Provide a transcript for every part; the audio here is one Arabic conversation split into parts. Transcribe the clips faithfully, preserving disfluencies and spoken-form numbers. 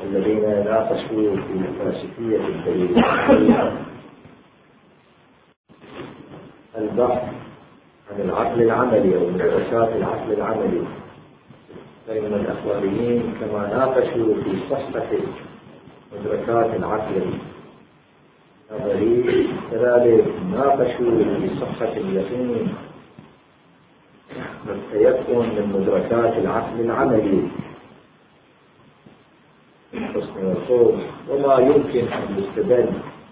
الذين ناقشوا في فلسفية الدليل البحث عن العقل العملي أو مدرسات العقل العملي بين الأخباريين، كما ناقشوا في صحة مدركات العقل النظري كذلك ناقشوا في صحة اليقين والتيقن من مدركات العقل العملي الحسن والخوف وما يمكن أن يستدل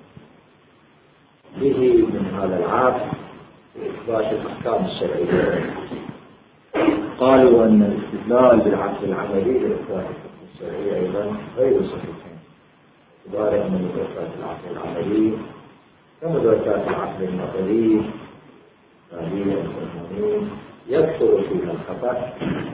به من هذا العقل لإثبات الأحكام الشرعية. قالوا أن الاستدلال بالعقل العملي لإثبات الحكم الشرعي أيضا غير صحيح، باعتبار أن مدركات العقل العملي كمدركات العقل النظري التالية القانوني يكثر فيها الخطأ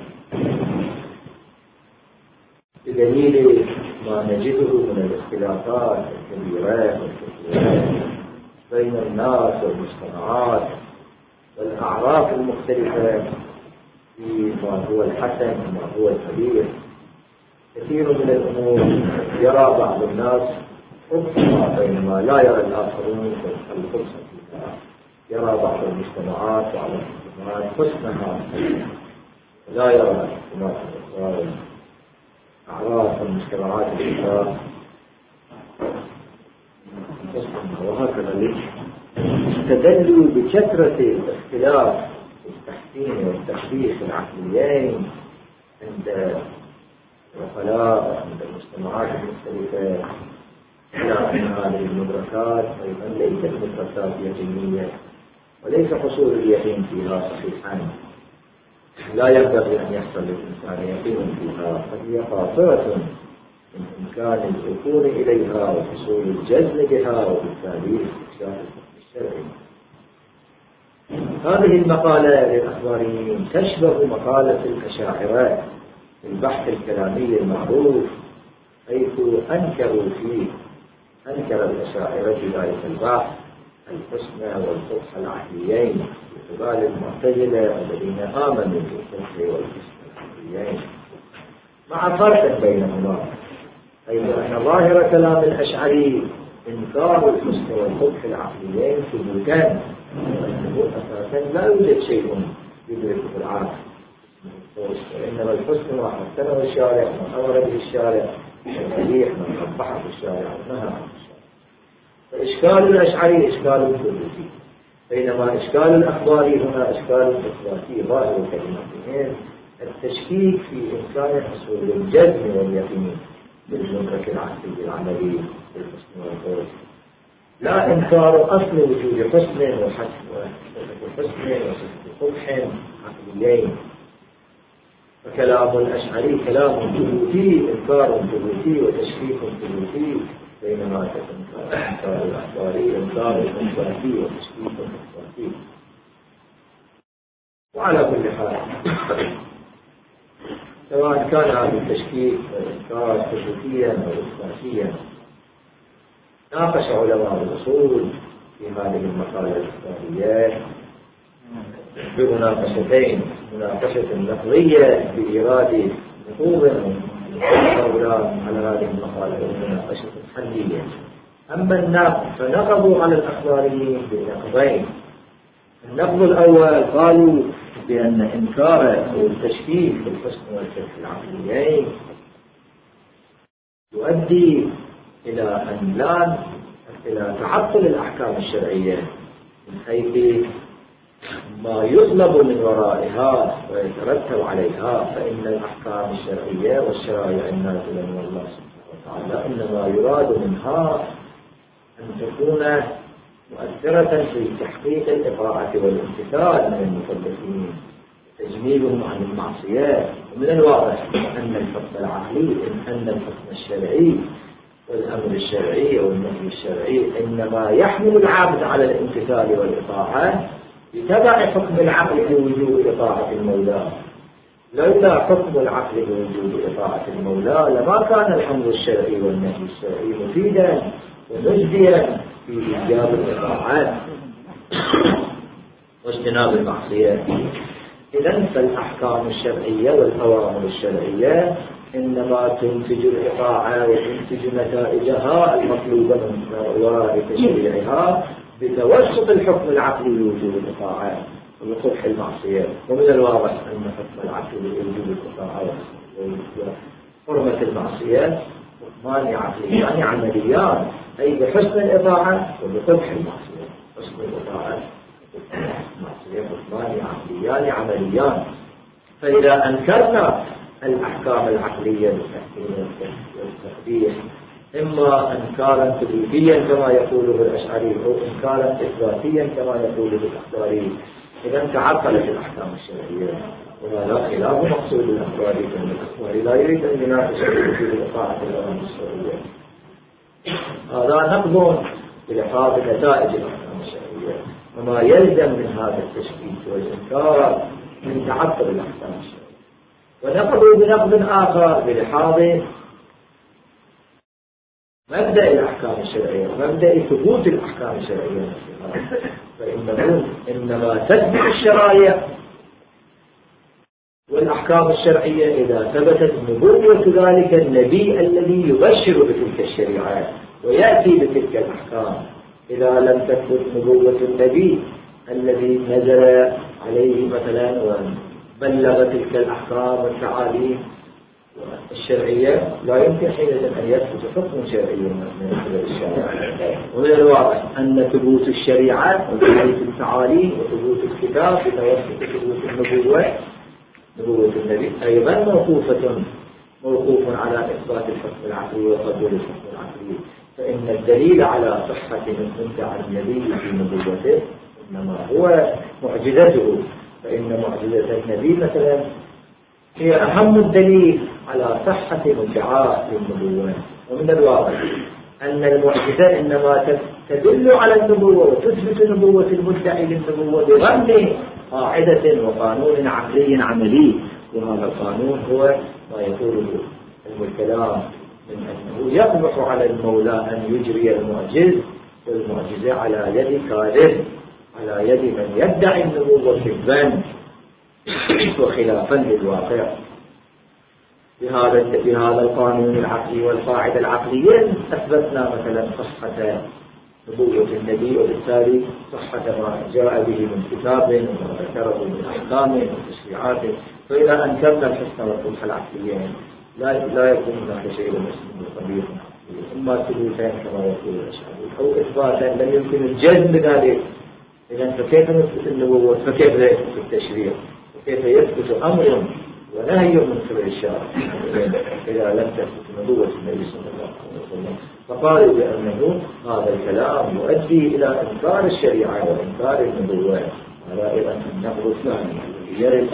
بدليل ما نجده من الاختلافات الكبيرة والكثيرة بين الناس والمجتمعات والأعراف المختلفة في ما هو الحسن وما هو الكبير. كثير من الأمور يرى بعض الناس خبثها بينما لا يرى الآخرون الخبث فيها. يرى بعض المجتمعات وعلى المجتمعات حسنها لا يرى اجتماع أعراف المجتمعات الأخرى حسنها، وهكذا استدلوا بكثرة الاختلاف والتحسين والتشريح العقليين عند العقلاء عند المجتمعات المختلفة إلى أن هذه المدركات أيضا ليست مدركات يقينية وليس حصول اليقين فيها صحيحا، لا ينبغي أن يحصل للإنسان يقين فيها، فهي قاصرة من إمكان الوصول إليها وحصول الجزم بها وبالتالي استكشاف الحكم الشرعي. هذه المقالة للأخباريين تشبه مقالة الأشاعرة في البحث الكلامي المعروف، حيث أنكروا فيه أنكر الأشاعرة في ذلك البحث الحسنى والقبح العقليين باعتبار المعتزلة الذين آمنوا بالقبح والحسنى العقليين، مع فرق بينهما، حيث أن ظاهر كلام الأشعري إنكار الحسن والقبح العقليين ثبوتان، والثبوت أساسا لا يوجد شيء يدركه العقل، وإنما الحسن ما حسنه الشارع ما أمر به الشارع والقبيح ما قبحه الشارع ونهى عنه الشارع. فإشكال الأشعري إشكال ثبوتي، بينما إشكال الأخباري هنا إشكال إثباتي ظاهر كلمتين التشكيك في إمكان حصول الجزم واليقين بالمدرك العقلي العملي بالحسن والخوف، لا إنكار أصل وجود حسن وحسن وقبح عقليين. فكلام الأشعري كلام ثبوتي إنكار ثبوتي وتشكيك ثبوتي، بينما إنكار الأخباري إنكار إثباتي وتشكيك إثباتي. وعلى كل حال سواء كان هذا التشكيك والإنكار ثبوتيا أو إثباتيا، ناقش علماء الأصول في هذه المقالة الإخبارية بمناقشتين: مناقشة لفظية بإيراد نقوض هؤلاء على هذه المقالة، ومناقشة حلية. أما النقد فنقضوا على الأخباريين بنقضين. النقض الأول قالوا بأن إنكار أو التشكيك في الحسن والقبح العقليين يؤدي إلى أن لا إلى تعطل الأحكام الشرعية من حيث ما يطلب من ورائها ويترتب عليها، فإن الأحكام الشرعية والشرائع النازلة من الله سبحانه وتعالى إنما يراد منها أن تكون مؤثرة في تحقيق الإطاعة والامتثال من المكلفين، تجنيبهم عن المعصيات. ومن الواضح أن الحكم العقلي أن الحكم الشرعي والأمر الشرعي والنهي الشرعي إنما يحمل العبد على الامتثال والإطاعة بتبع حكم العقل بوجوب إطاعة المولى. لولا حكم العقل بوجوب إطاعة المولى لما كان الأمر الشرعي والنهي الشرعي مفيدا ومجديا في إيجاب الإطاعات واجتناب المعصية. إذن فالأحكام الشرعية والأوامر الشرعية إنما تنتج الإطاعة وتنتج نتائجها المطلوبة من أرواح تشريعها بتوسط الحكم العقلي لوجوب الإطاعة وقبح المعصية. ومن الواضح أن حكم العقل لوجوب الإطاعة وحرمة المعصية حكمان عقليان عمليان، أي بحسن الإطاعة وبقبح المعصية. حسن الإطاعة وقبح المعصية حكمان عقليان عمليان. فإذا أنكرنا الأحكام العقلية بالتحكيم والتقبيح إما إنكارا تكليفيا كما يقوله الأشعري أو إنكارا إثباتيا كما يقوله الأخباري، إذا تعطلت الأحكام الشرعية، وهذا خلاف مقصود الأخباري، فإن الأخباري لا يريد أن يناقش في إطاعة الأوامر الشرعية. هذا نقض بلحاظ نتائج الأحكام الشرعية، وما يلزم من هذا التشكيك والإنكار من تعطل الأحكام الشرعية. ونقض بنقض آخر بلحاظ مبدأ الأحكام الشرعية ومبدأ ثبوت الأحكام الشرعية، فإنه إنما تثبت الشرائع والأحكام الشرعية إذا ثبتت نبوة ذلك النبي الذي يبشر بتلك الشريعات ويأتي بتلك الأحكام. إذا لم تثبت نبوة النبي الذي نزل عليه مثلا وبلغ تلك الأحكام والتعاليم الشرعية، لا يمكن حينئذ أن يثبت حكم شرعي من قبل الشارع. ومن الواضح أن ثبوت الشريعة وثبوت التعاليم وثبوت الكتاب بتوسط ثبوت النبوة نبوة النبي أيضا موقوفة موقوف على إثبات الحكم العقلي وقبول الحكم العقلي. فإن الدليل على صحة من ادعى النبي في نبوته إنما هو معجزته، فإن معجزة النبي مثلا هي أهم الدليل على صحة مدعاة للنبوة. ومن الواضح أن المعجزة إنما تدل على النبوة وتثبت نبوة المدعي للنبوة بضمن قاعدة وقانون عقلي عملي، وهذا القانون هو ما يقوله علم الكلام من أنه يقبح على المولى أن يجري المعجز والمعجزة على يد كاذب، على يد من يدعي النبوة كذبا وخلافا للواقع. بهذا بهذا القانون العقلي والقاعدة العقلية أثبتنا مثلا صحة نبوة النبي، وبالتالي صحة ما جاء به من كتاب وما ذكره من أحكام وتشريعات. فإذا أنكرنا الحسن والقبح العقليين لا لا يكون هناك شيء مسلم وقبيح، إما ثبوتا كما يقول الأشعري أو إثباتا لم يمكن الجزم بذلك. إذا فكيف نثبت النبوة؟ فكيف لا يثبت التشريع؟ كيف يثبت أمر ونهي من قبل الشارع إذا لم تثبت نبوة النبي صلى الله عليه وسلم؟ فقالوا بأنه هذا الكلام يؤدي إلى إنكار الشريعة وإنكار النبوة. هذا أيضا النقد الثاني الذي يرد.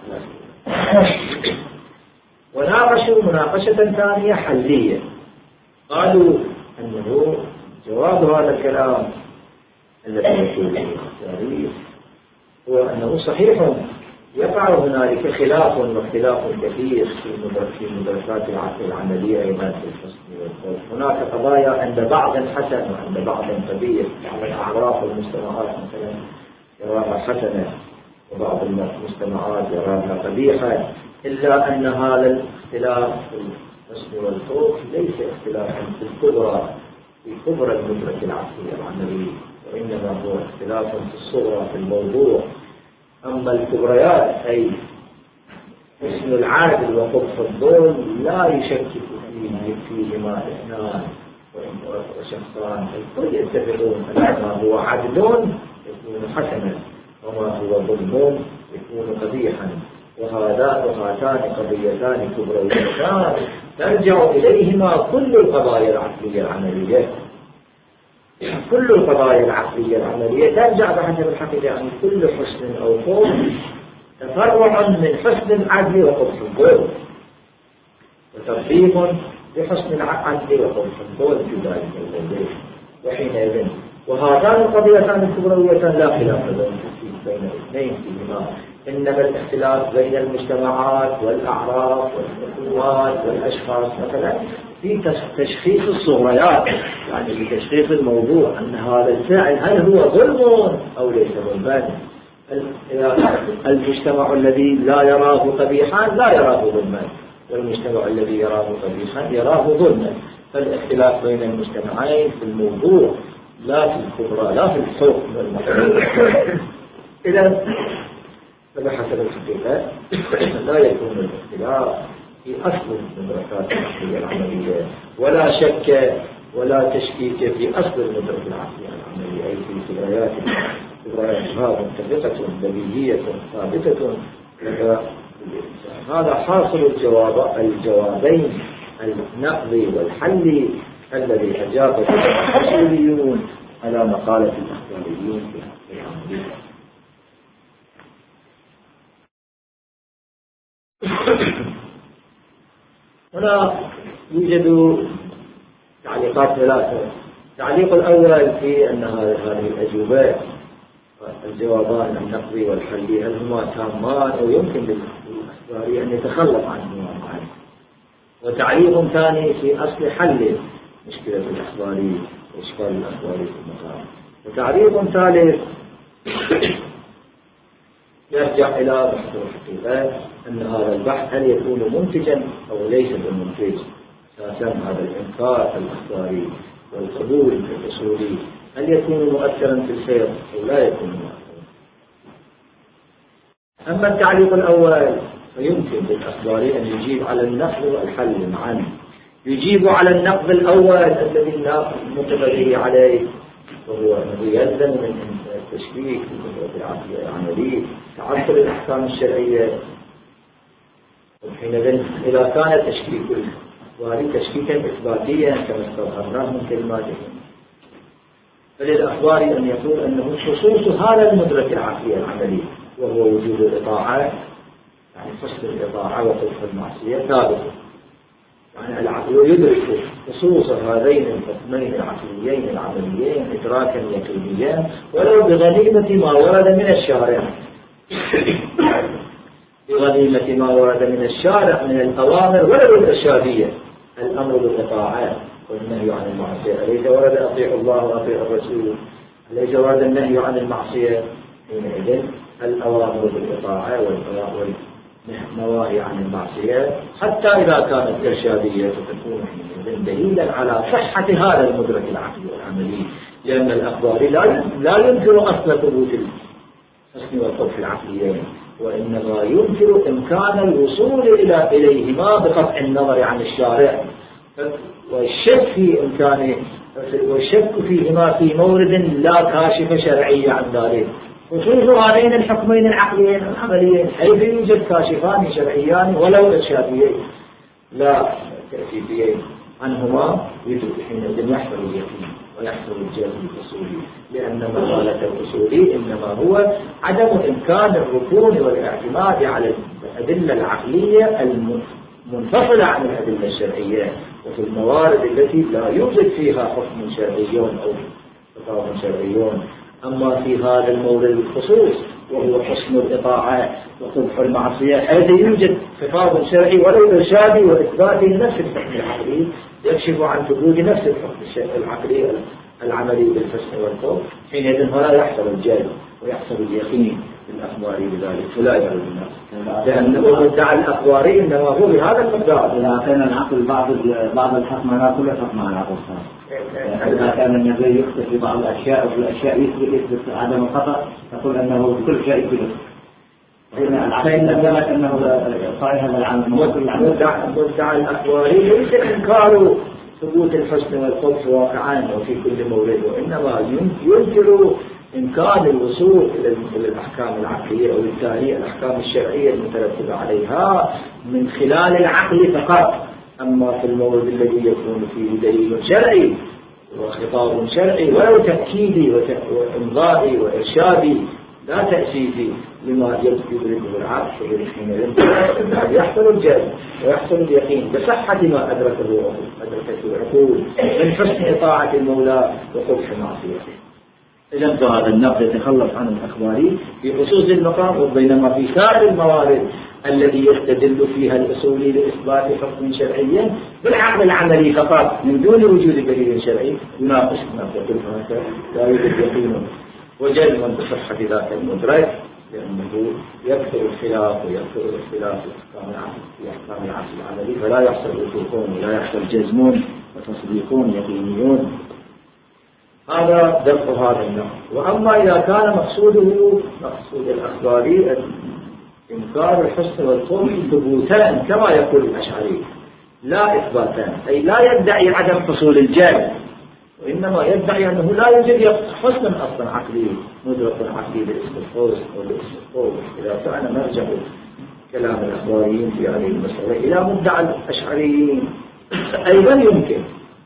وناقشوا مناقشة ثانية حلية، قالوا أنه جواب هذا الكلام الذي يقوله التاريخ هو أنه صحيح يقع هنالك خلاف واختلاف كثير في مدرسات العقل العملية أيضا في الحسن والخوف. هناك قضايا عند بعض حسن وعند بعض قبيح، بعض الأعراف والمجتمعات مثلا يراها حسنة وبعض المجتمعات يراها قبيحة، إلا أن هذا الاختلاف في الحسن والخوف ليس اختلافا في الكبرى في كبرى المدرسة العقلية العملية، وإنما هو اختلاف في الصغرى في الموضوع. أما الكبريات أي حسن العادل وقبح الظلم لا يشكك فيه فيهما اثنان وشخصان، الكل يتفقون أنما هو عدل يكون حسنا وما هو ظلم يكون قبيحا. وهذا وهاتان قضيتان كبريتان ترجع إليهما كل القضايا العقلية العملية. كل القضايا العقلية العملية ترجع بحسب الحقيقة عن كل حسن أو خوف تفرع من حسن العدل وقبح الظلم، وترتيب بحسن العدل وقبح الظلم في ذلك الموضوع. وحينئذ وهاتان القضيتان الكبريتان لا خلاف بين الاثنين فيهما، إنما الاختلاف بين المجتمعات والأعراف والحكومات والأشخاص مثلا في تشخيص الصغريات، يعني في تشخيص الموضوع أن هذا الفعل هل هو ظلم أو ليس ظلما. المجتمع الذي لا يراه قبيحا لا يراه ظلما، والمجتمع الذي يراه قبيحا يراه ظلما. فالاختلاف بين المجتمعين في الموضوع لا في الكبرى، لا في الحكم والمحكمة. إذا فبحسب الحقيقة لا يكون الاختلاف في أصل المدركات العقلية العملية، ولا شك ولا تشكيك في أصل المدرك العقلية العملية، أي في كبريات كبرياتها متفقة بديهية ثابتة لدى الإنسان. هذا حاصل الجواب الجوابين النقضي والحلي الذي أجاب الأصوليون على مقالة الأخباريين في العملية. هنا يوجد تعليقات ثلاثة. التعليق الأول في أن هذه الأجوبة الجوابان النقضي والحلي هل هما تامان أو يمكن للأخباري أن يتخلص عنهما معا. وتعليق ثاني في أصل حل مشكلة الأخباري وإشكال الأخباري في المقام. وتعليق ثالث يرجع إلى بحث الحقيقة أن هذا البحث هل يكون منتجا أو ليس بمنتج. أساسا هذا الإنكار الأخباري والقبول الأصولي هل يكون مؤثرا في السير أو لا يكون مؤثرا. أما التعليق الأول فيمكن للأخباري أن يجيب على النقد والحل معا. يجيب على النقد الأول الذي نطق به عليه، وهو أنه يلزم من التشكيك في القدرة العقلية العملية تعطل الأحكام الشرعية. وحينئذ إذا كان تشكيك الأخباري تشكيكا إثباتيا كما استظهرناه من كلماتهم، فللأخباري أن يقول أنه خصوص هذا المدرك العقلية العملي وهو وجود الإطاعة، يعني فصل الإطاعة وقبح المعصية ثابت. يعني العقل يدرك خصوص هذين الحكمين العقليين العمليين إدراكا يقينيا ولو بغنيمة ما ورد من الشارع بغنيمة ما ورد من الشارع من الأوامر ولو الإرشادية. الأمر بالإطاعة والنهي عن المعصية أليس ورد أطيعوا الله وأطيعوا الرسول؟ أليس ورد النهي عن المعصية؟ حينئذ الأوامر بالإطاعة والنواهي عن المعصية حتى إذا كانت إرشادية فتكون حينئذ دليلا على صحة هذا المدرك العقلي والعملي، لأن الأخباري لا ينكر أصل ثبوت الحسن والقبح العقليين، وإنما ينكر إمكان الوصول إلى إليهما بقطع النظر عن الشارع، والشك في إمكانه والشك فيهما في مورد لا كاشف شرعي عن ذلك. خصوص هذين الحكمين العقليين العمليين حيث يوجد كاشفان شرعيان ولو إرشاديين لا تأسيسيين عنهما حينئذ يحصل اليقين ويحصل الجهل الأصولي، لأن مقالة الأصولي إنما هو عدم إمكان الركون والاعتماد على الأدلة العقلية المنفصلة عن الأدلة الشرعية، وفي الموارد التي لا يوجد فيها حكم شرعي أو خطاب شرعي. أما في هذا المورد الخصوص وهو حسن الإطاعة وقبح المعصية حيث يوجد خطاب شرعي ولو إرشادي وإثبات نفس الحكم العقلي يكشف عن ثبوت نفس الحكم العقلي العملي بالحسن والقبح، حينئذ هنا يحصل الجهل ويحصل اليقين الأخباري بذلك فلا يعرف الناس، لأنه مدعى الأخباري إنما هو بهذا المقدار. إذا كان العقل بعض بعض الحكم لا كل حكم على العقل صار. إذا كان النبي يخطئ في بعض الأشياء وفي الأشياء يثبت يثبت عدم الخطأ تقول أنه في كل شيء يثبت. العقل إنما أنه صحيح هذا العمل. مدعى الأخباري ليس إنكار ثبوت الحسن والقبح واقعا وفي كل مورد، وإنما ينكر إمكان الوصول إلى الأحكام العقلية وبالتالي الأحكام الشرعية المترتبة عليها من خلال العقل فقط. أما في المورد الذي يكون فيه دليل شرعي وخطاب شرعي ولو تأكيدي وإمضائي وإرشادي لا تأسيسي لما يدركه العقل، حينئذ يحصل الجهل ويحصل اليقين بصحة ما أدركه أدركته العقول من حسن طاعة المولى وقبح معصيته. إذا فهذا النقد يتخلص عن الأخباري في خصوص المقام، وبينما في سائر الموارد الذي يستدل فيها الأصولي لإثبات حكم شرعي بالعقل العملي فقط من دون وجود دليل شرعي يناقش ما تقول هناك لا يوجد يقين وجزم بصحة ذاك المدرك، لأنه يكثر الخلاف ويكثر الاختلاف في أحكام العقل العملي، فلا يحصل وثوقون ولا يحصل جزمون وتصديقون يقينيون. هذا دفع هذا النقد. وأما إذا كان مقصوده مقصود الأخباري إنكار الحسن والقبح ثبوتان كما يقول الأشعري لا إثباتان، أي لا يدعي عدم حصول الجهل، وإنما يدعي أنه لا يوجد حسن أصلا عقلي مدرك عقلي بالاستفقاس أو الاستفقاس. إذا كان مرجع كلام الأخباريين في هذه المسألة إلى مدعى الأشعريين أيضا يمكن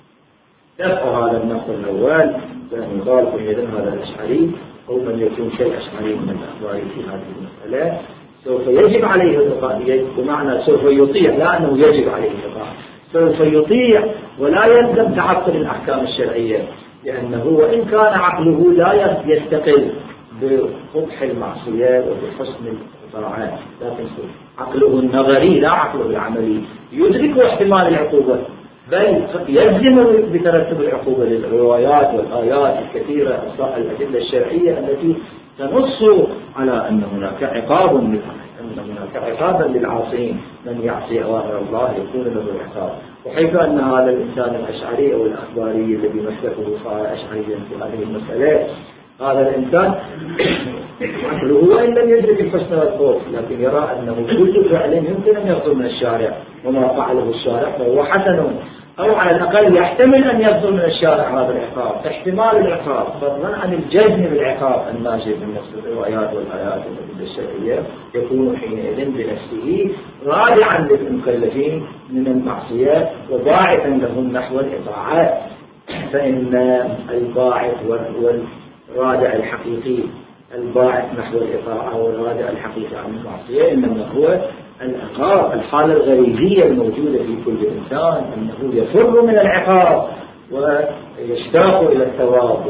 دفع هذا النقد الأول، لأن يخالف إذن هذا الأشعري أو من يكون شيء أشعري من الأخبار في هذه المسألة سوف يجب عليه الإطاعة، بمعنى سوف يطيع، لا أنه يجب عليه الإطاعة، سوف يطيع ولا يلزم تعطل الأحكام الشرعية، لأنه وإن كان عقله لا يستقل بقبح المعصية وبحسن الطاعات، لكن عقله النظري لا عقله العملي يدرك احتمال العقوبة، بل يلزم بترتب العقوبة للروايات والآيات الكثيرة الأدلة الشرعية التي تنص على أن هناك عقاب أن هناك عقابا للعاصين، من يعصي أوامر الله يكون له العقاب. وحيث أن هذا الإنسان الأشعري أو الأخباري الذي مسلكه صار أشعريا في هذه المسألة، هذا الإنسان عقله وإن لم يدرك الحسن والخوف، لكن يرى أنه كل فعل يمكن أن يصدر من الشارع، وما فعله الشارع فهو حسن، أو على الأقل يحتمل أن يصدر من الشارع هذا العقاب، احتمال العقاب فضلا عن الجزم بالعقاب الناشئ من نفس الروايات والآيات والأدلة الشرعية، يكون حينئذ بنفسه رادعا للمكلفين من المعصيات وباعثا لهم نحو الإطاعات. فإن الباعث والرادع الحقيقي الباعث نحو الإطاعة والرادع الحقيقي عن المعصية إنما هو العقاب، الحالة الغريزية الموجودة في كل إنسان أنه يفر من العقاب ويشتاق إلى الثواب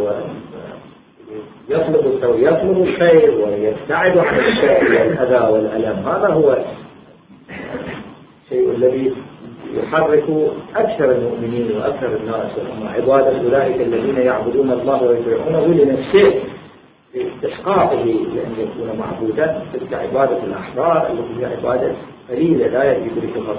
ويطلب يطلب الخير ويبتعد عن الشر والأذى والألم. هذا هو الشيء الذي يحرك أكثر المؤمنين وأكثر الناس، وهم عبادة أولئك الذين يعبدون الله ويطيعونه لنفسه استحقاقه لأن يكون معبودا، تلك عبادة الأحرار التي هي عبادة قليلة لا يدركها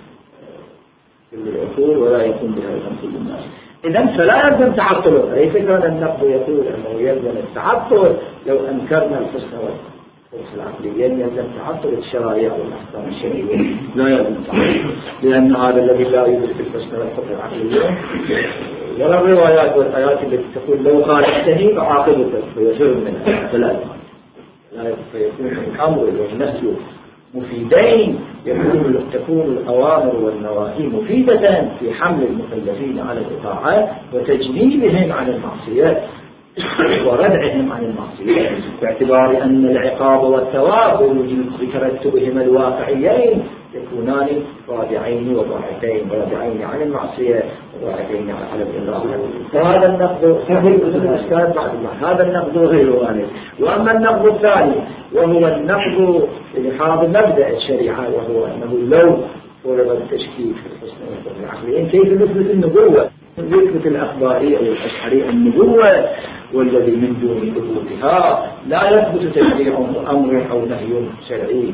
كل العقول ولا يكون بها أيضا كل الناس. إذن فلا يلزم تعطله، ليس كان النقد يقول أنه يلزم التعطل لو أنكرنا الحسن والخوف العقلي، يلزم تعطل الشرائع والأحكام الشرعية، لا يلزم تعطل، لأن هذا الذي لا يدرك الحسن والخوف العقلي ولا الروايات والآيات التي تقول لو خالفتني فعاقبتك فيفر منها، فلا لا فيكون الأمر والنهي مفيدين، يكون تكون الأوامر والنواهي مفيدة في حمل المكلفين على الإطاعات وتجنيبهم عن المعصيات وردعهم عن المعصيات، باعتبار أن العقاب والثواب بترتبهما الواقعيين يكونان رادعين وباعثين، رادعين عن المعصية وباعثين على الإطاعة. فهذا النقد الأستاذ بعد الله هذا النقد غير وارد. وأما النقد الثاني وهو النقد لحاضر مبدأ الشريعة، وهو أنه لو طلب التشكيك في الحسن والخوف العقلي كيف نثبت النبوة؟ يثبت الأخباري أو الأشعري النبوة، والذي من دون ثبوتها لا يثبت تشريع أمر أو نهي شرعي،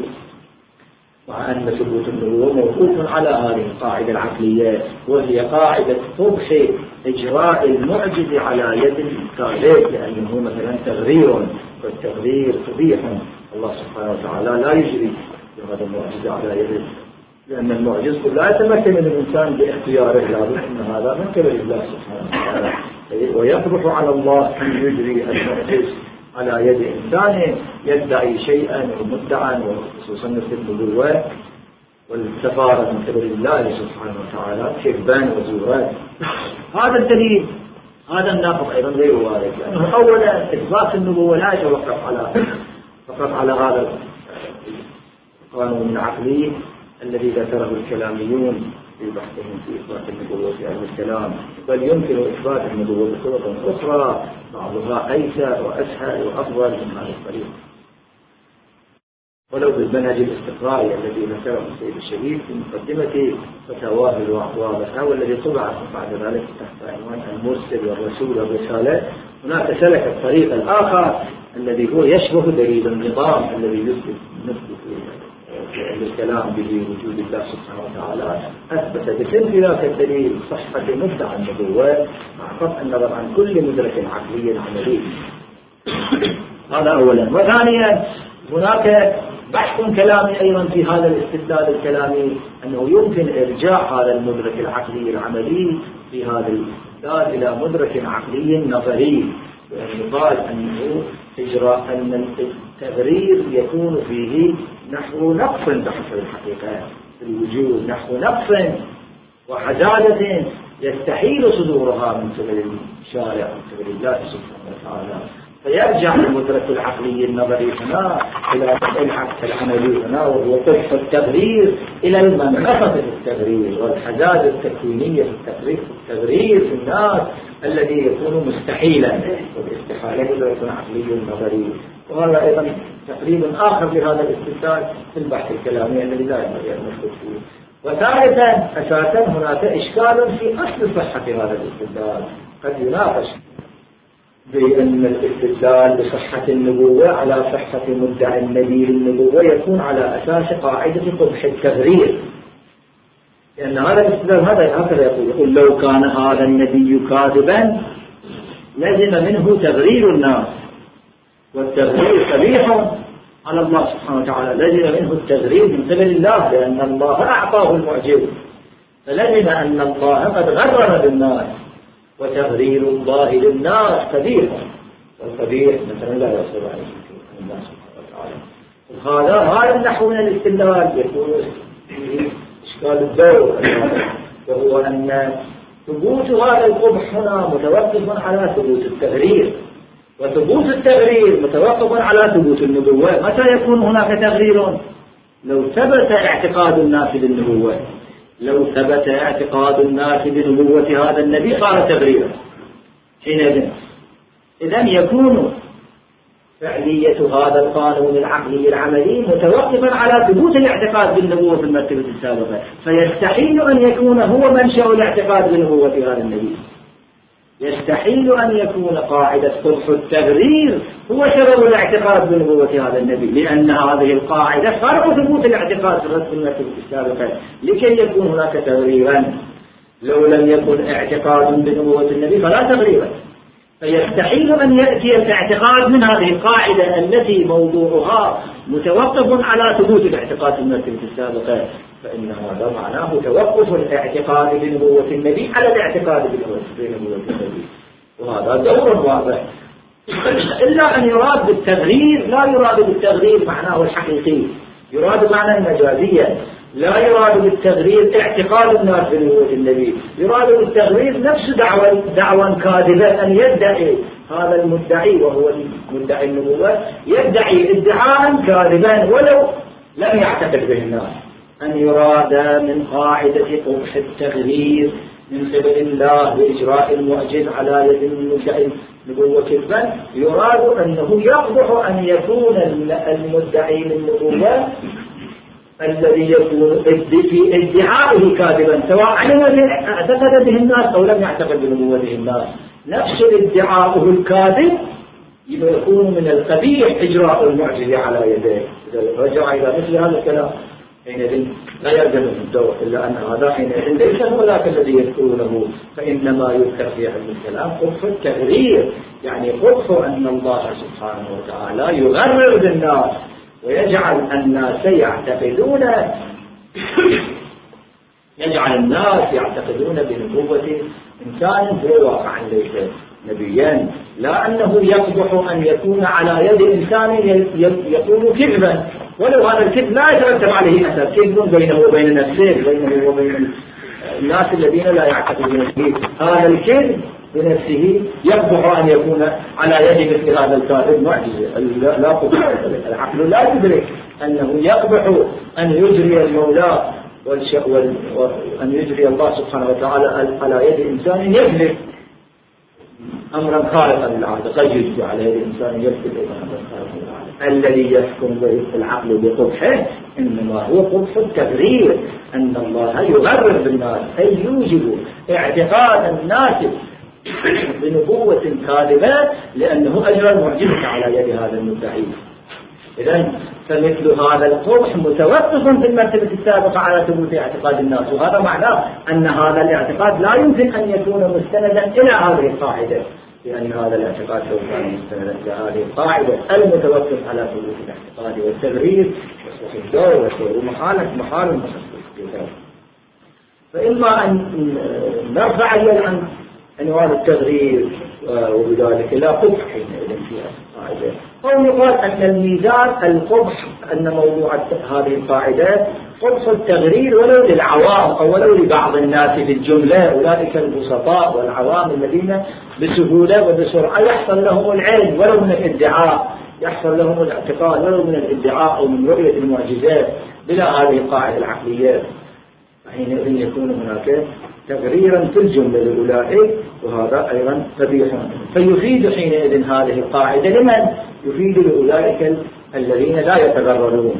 مع أن ثبوت النبوة موقوف على هذه القاعدة العقلية، وهي قاعدة قبح إجراء المعجز على يد الكاذب، لأنه مثلا تغرير، والتغرير قبيح، الله سبحانه وتعالى لا يجري هذا المعجز على يد، لأن المعجز لا يتمكن من الإنسان باختياره، لابد أن هذا من قبل الله سبحانه وتعالى، ويقبح على الله أن يجري المعجز على يد إنسان يدعي شيئا ومدعا، وخصوصا مثل النبوة والسفارة من قبل الله سبحانه وتعالى كذبان وزورات. هذا الدليل هذا الناقض أيضا غير وارد، لأنه أولا إثبات النبوة لا يتوقف على فقط على هذا القانون العقلي الذي ذكره الكلاميون في بحثهم في إثبات النبوة في أهل الكلام، بل يمكن إثبات النبوة بطرق أخرى بعضها أيسر وأسهل وأفضل من هذا الطريق، ولو بالمنهج الاستقرائي الذي ذكره السيد الشهيد في مقدمة فتاواه الواضحة، والذي طبع بعد ذلك تحت عنوان المرسل والرسول والرسالة. هناك سلك الطريق الآخر الذي هو يشبه دليل النظام الذي يثبت الكلام به وجود الله سبحانه وتعالى، أثبت بخلاف ذاك الدليل صحة مدعى النبوة مع قطع النظر عن كل مدرك عقلي عملي. هذا أولا. وثانيا هناك بحث كلامي أيضا في هذا الاستدلال الكلامي، أنه يمكن إرجاع هذا المدرك العقلي العملي في هذا الاستدلال إلى مدرك عقلي نظري، يعني قال أنه إجراء أن التبرير يكون فيه نحو نقص بحسب الحقيقة في الوجود، نحو نقص وحدادة يستحيل صدورها من قبل الشارع من قبل الله سبحانه وتعالى، فيرجع المدرك العقلي النظري هنا إلى العقل العملي هنا، وهو قبح التبرير إلى المنعطف في التبرير والحدادة التكوينية في التبرير في التبرير في الناس الذي يكون مستحيلا، والاستحالة يكون عقلي نظري. وهذا أيضا تقريب آخر لهذا الاستدلال في البحث الكلامي الذي لا ينبغي أن نخوض فيه. وثالثا أساسا هناك إشكال في أصل صحة هذا الاستدلال، قد يناقش بأن الاستدلال بصحة النبوة على صحة مدعي النبي للنبوة يكون على أساس قاعدة قبح التبرير، لأن هذا الاستدلال هذا هكذا يقول يقول لو كان هذا النبي كاذبا لازم منه تبرير الناس، والتبرير قبيح على الله سبحانه وتعالى، لازم منه التبرير من قبل الله لأن الله أعطاه المعجزة، فلازم أن الله قد غرر بالناس، وتبرير الله للناس قبيح، والقبيح مثلا لا يصل عليه الله سبحانه وتعالى. هذا هذا النحو من الاستدلال يكون إشكال الدور، وهو أن ثبوت هذا القبح هنا متوقف على ثبوت التبرير، وثبوت التبرير متوقف على ثبوت النبوة. متى يكون هناك تبرير؟ لو ثبت اعتقاد الناس بالنبوة، لو ثبت اعتقاد الناس بنبوة هذا النبي صار تبريرا حينئذ. إذن يكون فعلية هذا القانون العقلي العملي متوقفا على ثبوت الاعتقاد بالنبوة في المرتبة السابقة، فيستحيل أن يكون هو منشأ الاعتقاد بنبوة هذا النبي، يستحيل أن يكون قاعدة قبح التبرير هو سبب الاعتقاد بنبوة هذا النبي، لأن هذه القاعدة فرع ثبوت الاعتقاد في المرتبة السابقة لكي يكون هناك تبريرا. لو لم يكن اعتقاد بنبوة النبي فلا تبريرا، فيستحيل أن يأتي الاعتقاد من هذه القاعدة التي موضوعها متوقف على ثبوت الاعتقاد في المرتبة السابقة، فإن هذا معناه توقف الاعتقاد بنبوة النبي على الاعتقاد بنبوة النبي، وهذا دور واضح. إلا أن يراد بالتغيير، لا يراد بالتغيير معناه الحقيقي، يراد معنى مجازيا، لا يراد بالتغيير اعتقاد الناس بنبوة النبي، يراد بالتغيير نفس دعوة دعوة كاذبة أن يدعي هذا المدعي وهو مدعي النبوة يدعي ادعاء كاذبا ولو لم يعتقد به الناس، أن يراد من قاعدة قبح التغيير من قبل الله بإجراء المعجز على يد المدعي نبوة كذبا، يراد أنه يقبح أن يكون المدعي للنبوة الذي يكون في ادعائه كاذبا سواء علم اعتقد به الناس أو لم يعتقد بنبوته الناس، نفس ادعاؤه الكاذب يكون من القبيح إجراء المعجزة على يديه. إذا رجع إلى مثل هذا الكلام حينئذ لا يلزم من الدور، إلا أن هذا حينئذ ليس هو ذاك الذي يذكرونه، فإنما يذكر في هذا الكلام قبح التغرير، يعني قبح أن الله سبحانه وتعالى يغرر بالناس ويجعل الناس يعتقدون يجعل الناس يعتقدون بنبوة إنسان هو واقعا ليس نبيا، لا أنه يقبح أن يكون على يد إنسان يقول كذبا ولو هذا الكذب لا يترتب عليه أثر، كذب بينه وبين نفسه بينه وبين الناس الذين لا يعتقدون به، هذا الكذب بنفسه يقبح أن يكون على يد مثل هذا الكاذب معجزة. لا قبح، العقل لا يدرك أنه يقبح أن يجري المولى وأن يجري الله سبحانه وتعالى على يد إنسان يكذب أمرا خارقا للعادة، قد يجري على يد إنسان يكذب أمرا خارقا للعادة. الذي يحكم به العقل بقبحه إنما هو قبح التغرير، أن الله يغرر بالناس أي يوجب اعتقاد الناس بنبوة كاذبة لأنه أجرى المعجزة على يد هذا المدعي. إذن فمثل هذا القبح متوقف في المرتبة السابقة على ثبوت اعتقاد الناس، وهذا معناه أن هذا الاعتقاد لا يمكن أن يكون مستندا إلى هذه القاعدة، لأن هذا الاعتقاد لو كان مستندا إلى هذه القاعدة المتوقف على ثبوت الاعتقاد والتغرير يصبح الدور والسير محالة محال مخصص. فإما أن نرفع اليد عن عنوان التغرير وبذلك لا قبح حينئذ فيها قاعدة، أو يقال أن الميزان القبح أن موضوع هذه القاعدة قبح التغرير ولو للعوام أو ولو لبعض الناس بالجملة، أولئك البسطاء والعوام الذين بسهولة وبسرعة يحصل لهم العلم ولو من الادعاء، يحصل لهم الاعتقاد ولو من الادعاء أو من رؤية المعجزات بلا هذه القاعدة العقلية، حينئذ يكون هناك تغريرا في الجملة لأولئك، وهذا أيضا قبيح. فيفيد حينئذ هذه القاعدة لمن؟ يفيد لأولئك الذين لا يتغررون.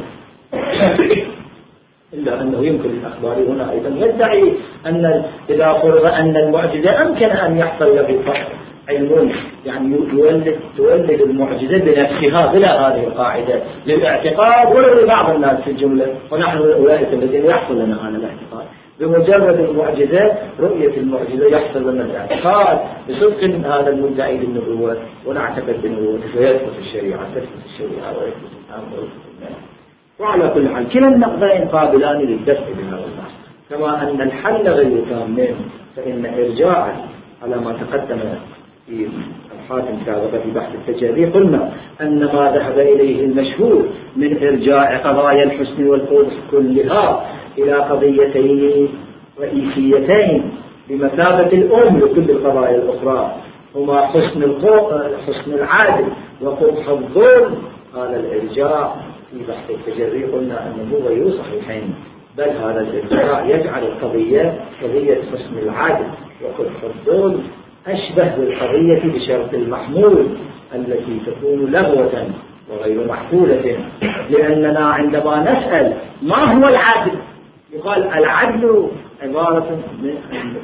إلا أنه يمكن الأخبار هنا أيضا يدعي أن إذا فرض أن المعجزة أمكن أن يحصل له علم، يعني يولد تولد المعجزة بنفسها بلا هذه القاعدة للاعتقاد ولو لبعض الناس في الجملة، ونحن أولئك الذين يحصل لنا هذا الاعتقاد بمجرد المعجزة، رؤية المعجزة يحصل لنا الاعتقاد بصدق هذا المدعي للنبوة ونعتقد بنبوته فيثبت الشريعة، تثبت الشريعة ويثبت الأمر والسنة. وعلى كل حال كلا النقضين قابلان للدفع بهذا البحث، كما أن الحل غير تام، فإن إرجاعا على ما تقدم في أبحاث سابقة في بحث التجري قلنا أن ما ذهب إليه المشهور من إرجاع قضايا الحسن والقبح كلها إلى قضيتين رئيسيتين بمثابة الأم لكل القضايا الأخرى، هما حسن حسن العادل وقبح الظلم. هذا الإرجاع في بحث التجري قلنا أنه غير صحيحين، بل هذا الإرجاع يجعل القضية قضية حسن العادل وقبح الظلم أشبه بالقضية بشرط المحمول التي تكون لغوة وغير محمولة، لأننا عندما نسأل ما هو العدل يقال العدل عبارة من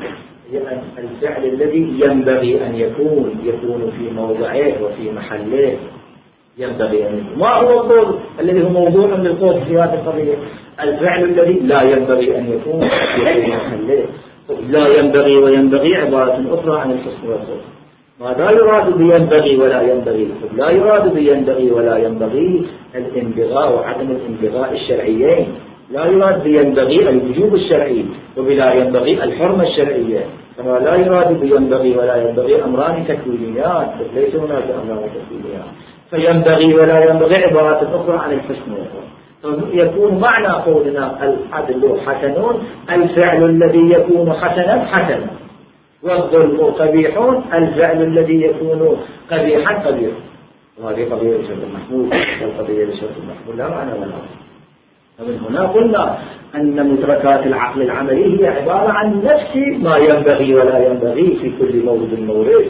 الفعل الذي ينبغي أن يكون يكون في موضعه وفي محله، ينبغي أن يكون. ما هو الظلم الذي هو موضوع للقول في هذه القضية؟ الفعل الذي لا ينبغي أن يكون في محله. لا ينبغي وينبغي عبارة أخرى عن الحسن والظلم. ماذا يراد بينبغي ولا ينبغي؟ لا يراد بينبغي ولا ينبغي الانبغاء وعدم الانبغاء الشرعيين، لا يراد بينبغي الوجوب الشرعي وبلا ينبغي الحرمة الشرعية، كما لا يراد بينبغي ولا ينبغي أمران تكوينيات، ليس هناك أمران تكوينيات. فينبغي ولا ينبغي عبارة أخرى عن الحسن والظلم. يكون معنى قولنا العدل حسن الفعل الذي يكون حسنا حسنا، والظلم قبيح الفعل الذي يكون قبيحا قبيح. وهذه قضية لشرط المحمول والقضية لشرط المحمول لا معنى ولا معنى. ومن هنا قلنا أن مدركات العقل العملي هي عبارة عن نفس ما ينبغي ولا ينبغي في كل مورد مورد،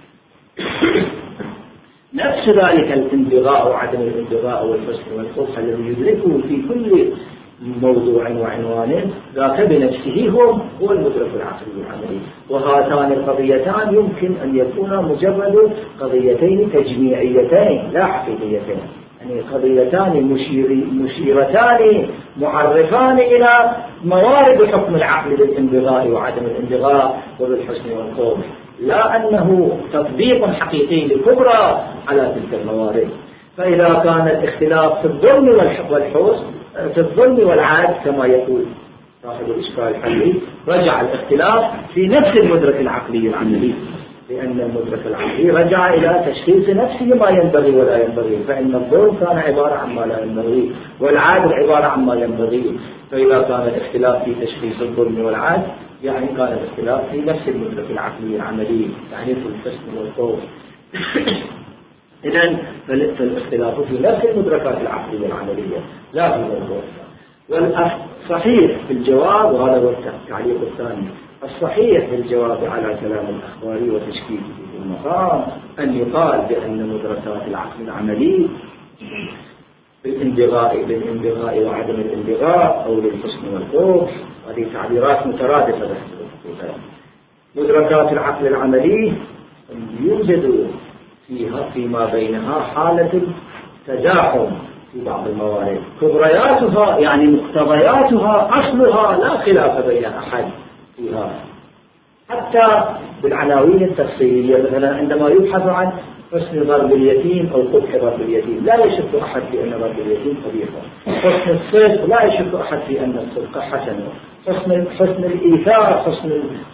نفس ذلك الانبغاء وعدم الانبغاء والحسن والقبح الذي يدركه في كل موضوع وعنوان، ذاك بنفسه هو هو المدرك العقلي العملي. وهاتان القضيتان يمكن أن يكونا مجرد قضيتين تجميعيتين لا حقيقيتين، يعني قضيتان مشير مشيرتان معرفان إلى موارد حكم العقل بالانبغاء وعدم الانبغاء وبالحسن والقبح، لا أنه تطبيق حقيقي للكبرى على تلك الموارد. فإذا كان الاختلاف في الظلم والحسن في الظلم والعدل كما يقول صاحب الإشكال الحلي، رجع الاختلاف في نفس المدرك العقلي العملي، لأن المدرك العقلي رجع إلى تشخيص نفسه ما ينبغي ولا ينبغي، فإن الظلم كان عبارة عن ما لا ينبغي والعدل عبارة عن ما ينبغي. فإذا كان الاختلاف في تشخيص الظلم والعدل يعني كان الاختلاف في نفس المدرك العقلي العملي، يعني في الحسن والقبح. إذن فالاختلاف في نفس المدركات العقلية العملية لا في الموضوع. والصحيح في الجواب، وهذا هو التعليق الثاني، الصحيح في الجواب على كلام الأخباري وتشكيكه في المقام أن يقال بأن مدركات العقل العملي بالانبغاء بالانبغاء وعدم الانبغاء أو للحسن والقبح، هذه تعبيرات مترادفة. مدركات العقل العملي يوجد فيها فيما بينها حالة تزاحم في بعض الموارد، كبرياتها يعني مقتضياتها أصلها لا خلاف بين أحد فيها. حتى بالعناوين التفصيلية مثلا عندما يبحث عن حسن ضرب اليتيم أو قبح ضرب اليتيم لا يشك أحد في أن ضرب اليتيم قبيح، حسن الصدق لا يشك أحد في أن الصدق حسن، حسن حسن الإيثار حسن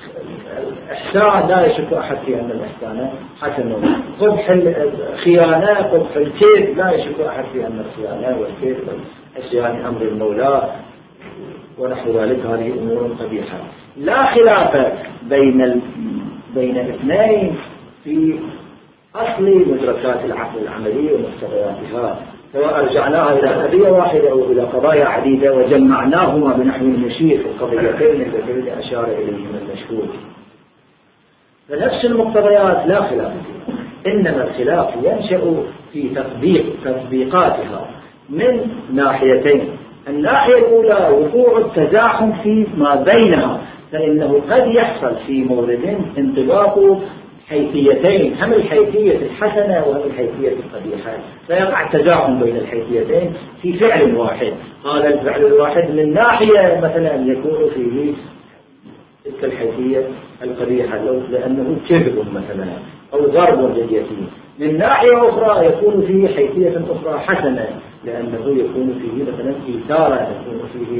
الإحسان لا يشك أحد في أن الإحسان حسن، قبح الخيانة قبح الكذب لا يشك أحد في أن الخيانة والكذب والعصيان أمر المولى ونحو ذلك هذه أمور قبيحة. لا خلاف بين ال... بين الاثنين في أصل مدركات العقل العملي ومقتضياتها، سواء رجعناها إلى قضية واحدة أو إلى قضايا عديدة وجمعناهما بنحو المشير في القضيتين اللتين أشار إليهما المشهود. فنفس المقتضيات لا خلاف فيها، إنما الخلاف ينشأ في تطبيق تطبيقاتها من ناحيتين. الناحية الأولى وقوع التزاحم في ما بينها، فإنه قد يحصل في مورد انطباق حيثيتين، هم الحيثية الحسنة وهم الحيثية القبيحة، فيقع تزاحم بين الحيثيتين في فعل واحد. هذا الفعل الواحد من ناحية مثلا يكون فيه تلك الحيثية القبيحة لأنه كذب مثلا أو ضرب لليتيم، من ناحية أخرى يكون فيه حيثية أخرى حسنة لأنه يكون فيه مثلا إيثارا، يكون فيه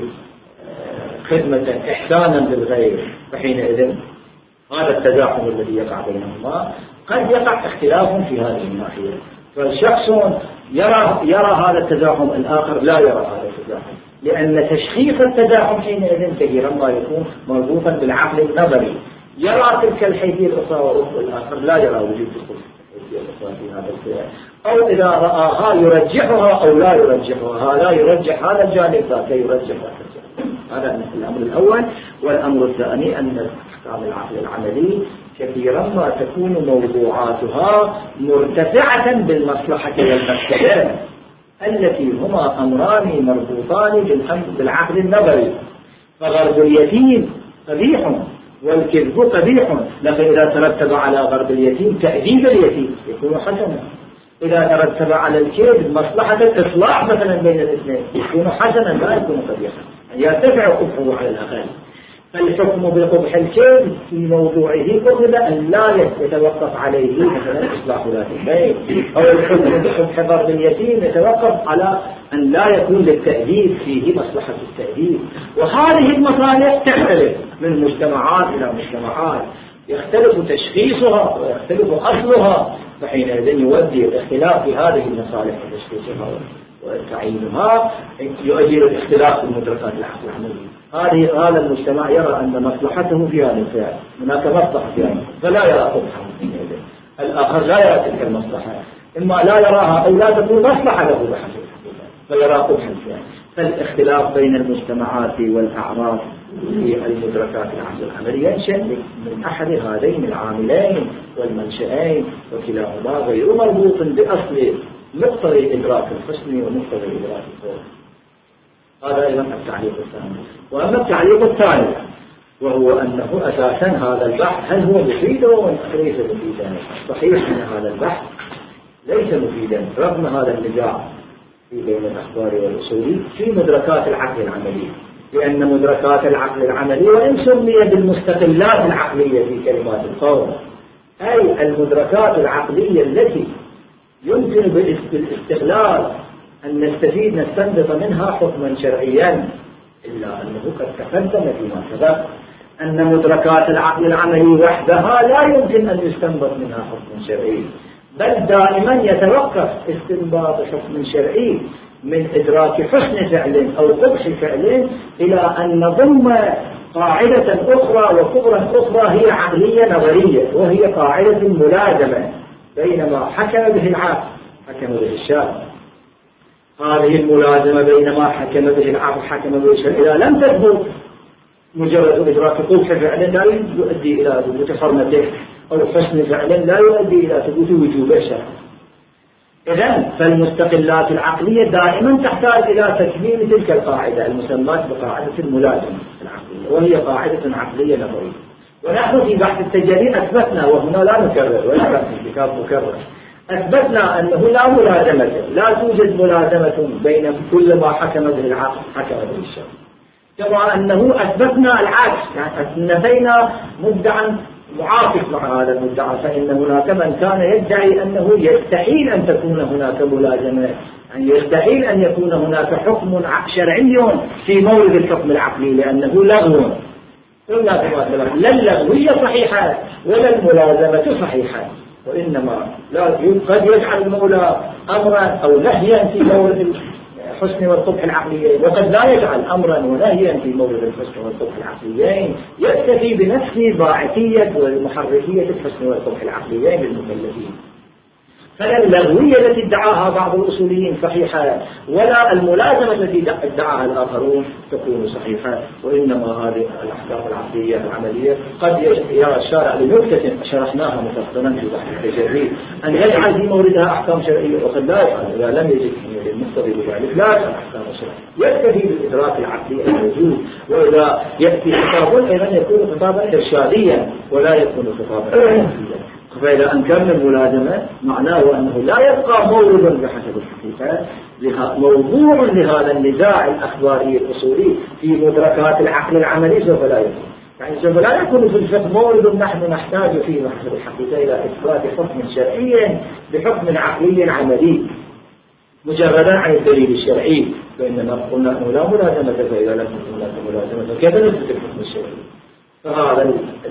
خدمة إحسانا للغير، فحينئذ هذا التزاحم الذي يقع بينهما قد يقع اختلاف في هذه الناحية، فالشخص يرى يرى هذا التزاحم، الآخر لا يرى هذا التزاحم، لأن تشخيص التزاحم حينئذ كثيرا ما يكون مربوطا بالعقل النظري، يرى تلك الحيثية الأخرى والآخر لا يرى وجود الحيثية الأخرى في هذا الفعل، أو إذا رآها يرجحها أو لا يرجحها، هذا يرجح هذا الجانب ذاك يرجح هذا الجانب. هذا الأمر الأول. والأمر الثاني أن أحكام العقل العملي كثيرا ما تكون موضوعاتها مرتفعة بالمصلحة والمفسدة التي هما أمران مربوطان بالعقل النظري، فضرب اليتيم قبيح والكذب قبيح، لكن إذا ترتب على ضرب اليتيم تأديب اليتيم يكون حسنا، إذا ترتب على الكذب مصلحة الإصلاح مثلا بين الاثنين يكون حسنا لا يكون قبيحا، يرتفع قبحه على الأقل. فالحكم بقبح الكذب في موضوعه قبل أن لا يتوقف عليه مثلا إصلاح ذات البيت، أو الحكم بقبح ضرب اليتيم يتوقف على أن لا يكون للتأديب فيه مصلحة التأديب. وهذه المصالح تختلف من مجتمعات إلى مجتمعات، يختلف تشخيصها ويختلف أصلها، فحينئذ يؤدي الاختلاف في هذه المصالح وتشخيصها وتعيينها يؤدي الاختلاف في مدركات العقل العملي. هذه هذا المجتمع يرى أن مصلحته في هذا الفعل، هناك مصلحة في هذا فلا يرى قبحا، الآخر لا يرى تلك المصلحة، إما لا يراها أو لا تكون مصلحة له بحسب فيرى قبحا فيها. فالاختلاف بين المجتمعات والأعراف في المدركات العقل العملي ينشأ من أحد هذين العاملين والمنشأين، وكلاهما غير مربوط بأصل مقتضي إدراك الحسن ومقتضي إدراك الخوف. هذا أيضا التعليق الثاني. وأما التعليق الثالث وهو أنه أساسا هذا البحث هل هو مفيد أو ليس مفيدا؟ صحيح أن هذا البحث ليس مفيدا رغم هذا النزاع في بين الأخبار والأصول في مدركات العقل العملي، لأن مدركات العقل العملي وإن سمي بالمستقلات العقلية في كلمات القول، أي المدركات العقلية التي يمكن بالاستغلال أن نستفيد نستنبط منها حكما شرعيا، إلا أنه قد تقدم فيما سبق أن مدركات العقل العملي وحدها لا يمكن أن يستنبط منها حكم شرعي، بل دائما يتوقف استنباط حكم شرعي من إدراك حسن فعل أو قبح فعل إلى أن نضم قاعدة أخرى وكبرى أخرى هي عقلية نظرية، وهي قاعدة ملازمة بينما حكم به العقل حكم به الشرع. هذه الملازمة بينما حكم به العقل حكم به الشرع إذا لم تثبت مجرد إدراك قبح فعل لا يؤدي إلى ثبوت حرمته أو حسن فعل لا يؤدي إلى ثبوت وجوب الشرع. إذن فالمستقلات العقلية دائما تحتاج إلى تكميل تلك القاعدة المسماة بقاعدة الملازمة العقلية، وهي قاعدة عقلية نظرية. ونحن في بحث التجري أثبتنا، وهنا لا نكرر ولا كان في الكتاب مكرر، أثبتنا أنه لا ملازمة، لا توجد ملازمة بين كل ما حكم به العقل حكم به الشرع، كما أنه أثبتنا العكس، يعني نفينا مدعا معاطف مع هذا المدعى، فإن هناك من كان يدعي أنه يستحيل أن تكون هناك ملازمة، يعني يستحيل أن يكون هناك حكم شرعي في مورد الحكم العقلي لأنه لغو. قلنا لا اللغوية صحيحة ولا الملازمة صحيحة، وإنما لا قد يجعل المولى أمرا أو نهيا في مورد الحسن والقبح العقليين، وقد لا يجعل أمرا ونهيا في مورد الحسن والقبح العقليين، يكتفي بنفس باعثية ومحركية الحسن والقبح العقليين للمكلفين. فلا اللغوية التي ادعاها بعض الأصوليين صحيحة ولا الملازمة التي ادعاها الآخرون تكون صحيحة، وإنما هذه الأحكام العقلية العملية قد يرى الشارع لنكتة شرحناها مفصلا في بحث التجري أن يجعل في موردها أحكام شرعية، وقد لا يفعل إذا لم يجد المقتضي بذلك لا يفعل أحكام شرعية، يكتفي بالإدراك العقلي الموجود، وإذا يأتي خطاب أيضا يكون خطابا إرشاديا ولا يكون خطابا عقليا. فإذا أنكرنا الملازمة معناه أنه لا يبقى مورد بحسب الحقيقة موضوع لهذا النزاع الأخباري الأصولي في مدركات العقل العملي، سوف لا يكون، يعني سوف لا يكون في الفقه مورد نحن نحتاج فيه بحسب الحقيقة إلى إثبات حكم شرعي بحكم عقلي عملي مجردا عن الدليل الشرعي، فإنما قلنا أنه لا ملازمة، فإذا لم تكن هناك ملازمة كيف نثبت الحكم الشرعي؟ فهذا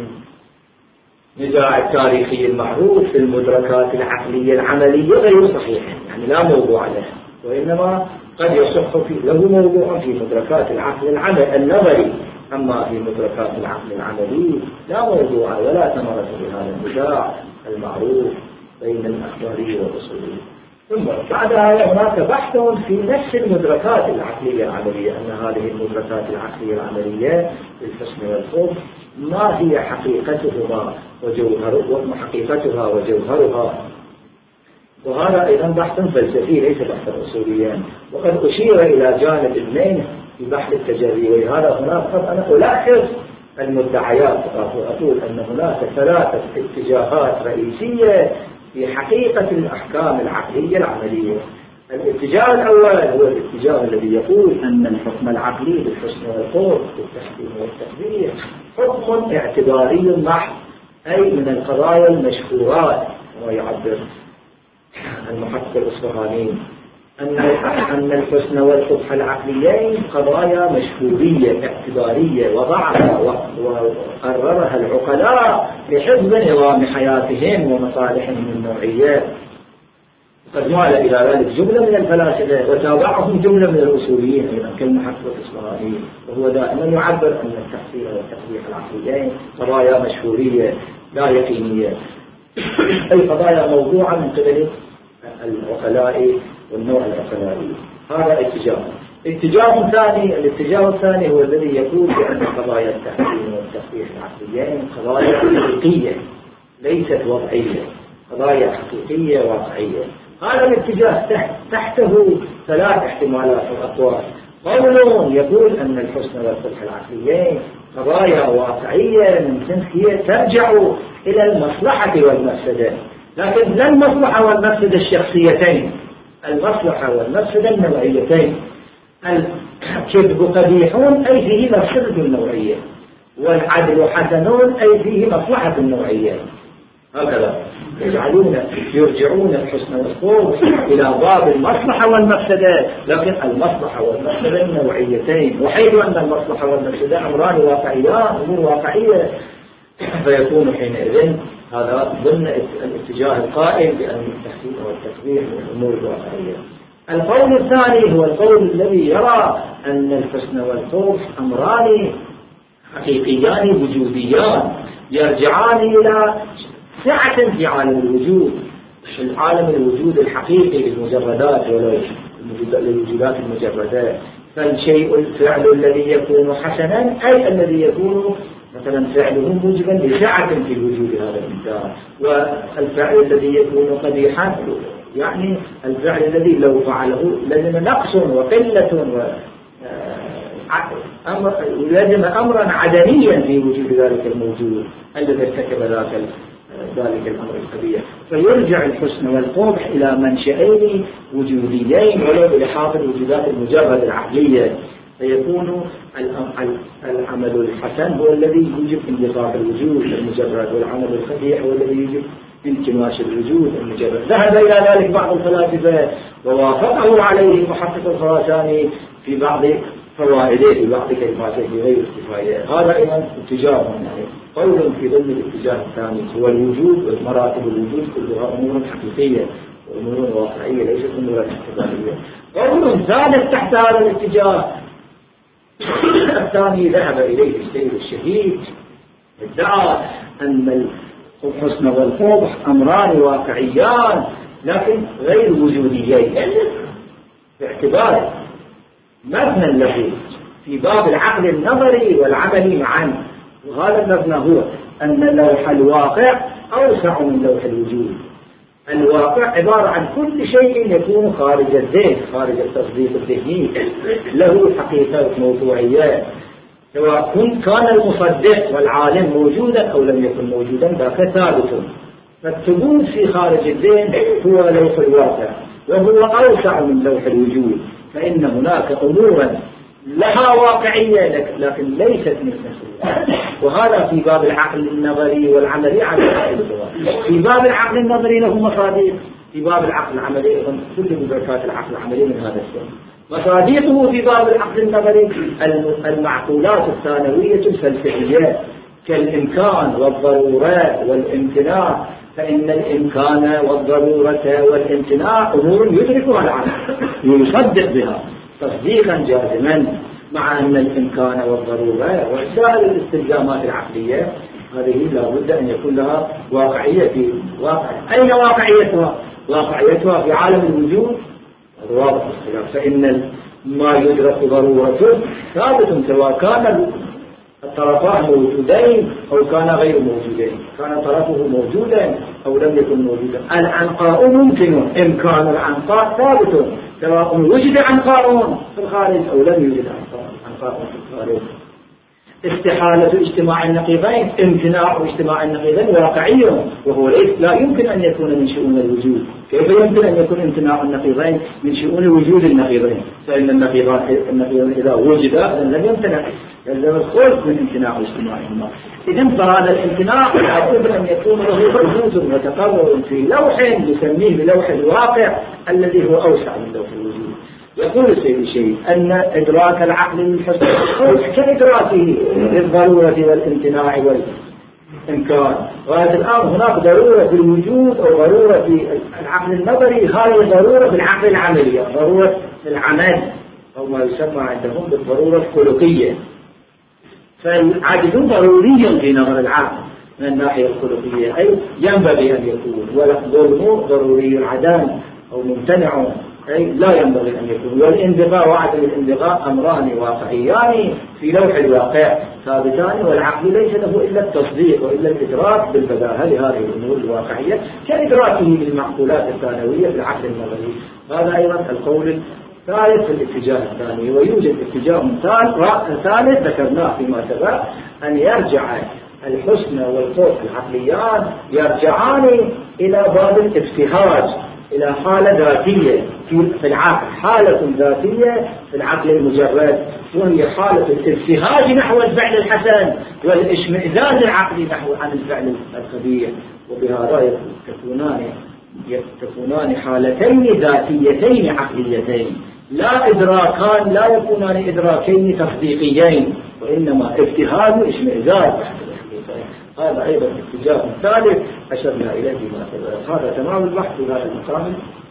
النزاع التاريخي المعروف في المدركات العقلية العملية غير صحيح، يعني لا موضوع له، وإنما قد يصح في له موضوع في مدركات العقل العملي النظري، أما في مدركات العقل العملي لا موضوع ولا ثمرة لهذا النزاع المعروف بين الأخباري والأصولي. ثم بعدها هناك بحث في نفس المدركات العقلية العملية، أن هذه المدركات العقلية العملية الحسن والقبح ما هي حقيقتهما وجوهرها حقيقتها وجوهرها، وهذا أيضا بحث فلسفي ليس بحثا أصوليا، وقد أشير إلى جانب اثنين في بحث التجري، ولهذا هناك قد أنا ألاحظ المدعيات وأقول أن هناك ثلاثة اتجاهات رئيسية في حقيقة الأحكام العقلية العملية. الاتجاه الأول هو الاتجاه الذي يقول أن الحكم العقلي بالحسن والقبح بالتحكيم والتقدير حكم اعتباري محض، أي من القضايا المشهورات، ويعبر المحقق الإصفهاني أن أن الحسن والقبح العقليين قضايا مشهورية اعتبارية وضعها وقررها العقلاء لحفظ نظام حياتهم ومصالحهم النوعية. قد مال إلى ذلك جملة من الفلاسفة وتابعهم جملة من الأصوليين أيضا كالمحقق الإصفهاني، وهو دائما يعبر أن التحصيل والتقبيح العقليين قضايا مشهورية لا يقينية، أي قضايا موضوعة من قبل العقلاء والنوع العقلائي. هذا اتجاه. اتجاه ثاني، الاتجاه الثاني هو الذي يقول بأن قضايا التحصيل والتقبيح العقليين قضايا حقيقية ليست وضعية، قضايا حقيقية واقعية. هذا الاتجاه تحت تحته ثلاث احتمالات وأقوال. قول يقول أن الحسن والقبح العقليين قضايا واقعية من جنس هي ترجع إلى المصلحة والمفسدة، لكن لا المصلحة والمفسدة الشخصيتين، المصلحة والمفسدة النوعيتين. الكذب قبيحون أي فيه مفسدة النوعية، والعدل حسنون أي فيه مصلحة النوعية. هكذا يجعلون يرجعون الحسن والقبح إلى باب المصلحة والمفسدة، لكن المصلحة والمفسدة النوعيتين، وحيث أن المصلحة والمفسدة أمران واقعيان أمور واقعية، فيكون حينئذ هذا ضمن الاتجاه القائم بأن التحسين والتكبير من الأمور الواقعية. القول الثاني هو القول الذي يرى أن الحسن والقبح أمران حقيقيان وجوديان يرجعان إلى سعة في عالم الوجود، العالم الوجود الحقيقي للمجردات ولا للوجودات المجردات. فالشيء الفعل الذي يكون حسنا أي الذي يكون مثلا فعله موجبا لسعة في وجود هذا الإنسان، والفعل الذي يكون قبيحا يعني الفعل الذي لو فعله لازم نقص وقلة أمر لازم أمرا عدميا في وجود ذلك الموجود الذي ارتكب ذلك ذلك الأمر القبيح. فيرجع الحسن والقبح إلى منشأين وجوديين ولو بلحاظ الوجودات المجرد العقلية، فيكون العمل الحسن هو الذي يوجب انبساط الوجود المجرد، والعمل القبيح هو الذي يوجب انكماش الوجود المجرد. ذهب إلى ذلك بعض الفلاسفة ووافقه عليه محقق الخراساني في بعض فوائده في بعض كلماته في غير استفاده. هذا أيضا اتجاه يعني قول في ضمن الاتجاه الثاني هو الوجود ومراتب الوجود كلها أمور حقيقية وأمور واقعية ليست أمور احتمالية. قول ثالث تحت هذا الاتجاه الثاني ذهب إليه السيد الشهيد، ادعى أن الحسن والقبح أمران واقعيان لكن غير وجوديين باعتبار مبنى له في باب العقل النظري والعملي معا. وهذا المبنى هو أن لوح الواقع أوسع من لوح الوجود. الواقع عبارة عن كل شيء يكون خارج الذهن، خارج التصديق الذهني، له حقيقة موضوعية، سواء كان المصدق والعالم موجودا أو لم يكن موجودا ذاك ثابت. فالثبوت في خارج الذهن هو لوح الواقع، وهو أوسع من لوح الوجود، فإن هناك أمورا لها واقعية لكن ليست من نفسها. وهذا في باب العقل النظري والعملي على في باب العقل النظري له مصادق، في باب العقل العملي كل مدركات العقل العملي من هذا السبب. مصادقه في باب العقل النظري المعقولات الثانوية الفلسفية كالإمكان والضرورة والامتناع، فإن الإمكان والضرورة والامتناع أمور يدركها العقل يصدق بها تصديقا جازما، مع أن الإمكان والضرورة وسائر الاستلزامات العقلية هذه لا بد أن يكون لها واقعية في واقع. أين واقعيتها؟ واقعيتها في عالم الوجود واضح الاختلاف، فإن ما يدرك ضرورته ثابت سواء كان الطرفان موجودين أو كان غير موجودين، كان طرفه موجودا أو لم يكن موجودا. العنقاء ممكن، إمكان العنقاء ثابت سواء وجد عنقاء في الخارج أو لم يوجد عنقاء في الخارج. استحالة اجتماع النقيضين، امتناع اجتماع النقيضين واقعي، وهو لا يمكن أن يكون من شؤون الوجود. كيف يمكن أن يكون امتناع النقيضين من شؤون وجود النقيضين؟ فإن النقيضين إذا وجدا لم يمتنع، يلزم الخلق من امتناع اجتماعهما. إذن فهذا الامتناع لابد أن يكون له وجود وتقرر في لوح نسميه بلوح الواقع الذي هو أوسع من لوح الوجود. يقول السيد الشيخ أن إدراك العقل للحسن كإدراكه للضرورة والامتناع والإمكان. وهذا الآن هناك ضرورة في الوجود أو ضرورة في العقل النظري، هذه ضرورة في العقل العملي، ضرورة في العمل أو ما يسمى عندهم بالضرورة الخلقية. فالعجز ضروري في نظر العقل من الناحية الخلقية، أي ينبغي أن يكون، والظلم ضروري العدم أو ممتنع أي لا ينبغي أن يكون. والانبغاء وعدم الانبغاء أمران واقعيان في لوح الواقع ثابتان، والعقل ليس له إلا التصديق وإلا الإدراك بالبداهة لهذه الأمور الواقعية كإدراكه للمعقولات الثانوية في العقل النظري. هذا أيضا القول الثالث في الاتجاه الثاني. ويوجد اتجاه ثالث ذكرناه فيما سبق، أن يرجع الحسن والقبح العقليان يرجعان إلى باب الابتهاج، إلى حالة ذاتية في العقل، حالة ذاتية في العقل المجرد، وهي حالة الابتهاج نحو الفعل الحسن والاشمئزاز العقلي نحو عن الفعل القبيح. وبهذا تكونان تكونان حالتين ذاتيتين عقليتين، لا إدراكان، لا يكونان إدراكين تصديقيين، وإنما ابتهاج واشمئزاز. هذا أيضا اتجاه ثالث أشرنا إليه فيما سبق. هذا تمام البحث في هذا المقام